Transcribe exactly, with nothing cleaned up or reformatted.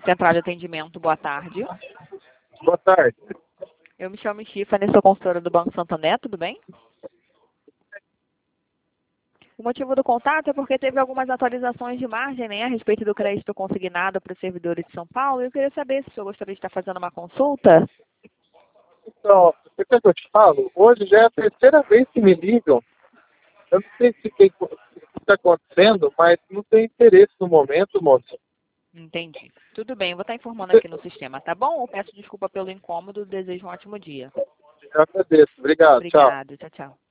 Central de Atendimento, boa tarde. Boa tarde. Eu me chamo Stephanie, sou consultora do Banco Santander, tudo bem? O motivo do contato é porque teve algumas atualizações de margem, né, a respeito do crédito consignado para os servidores de São Paulo. Eu queria saber se o senhor gostaria de estar fazendo uma consulta. Então, o que eu te falo? Hoje já é a terceira vez que me ligam. Eu não sei se tem- o que está acontecendo, mas não tem interesse no momento, moço. Entendi. Tudo bem, eu vou estar informando aqui no sistema, tá bom? Eu peço desculpa pelo incômodo, desejo um ótimo dia. Eu agradeço. Obrigado. Tchau. Obrigada, tchau, tchau.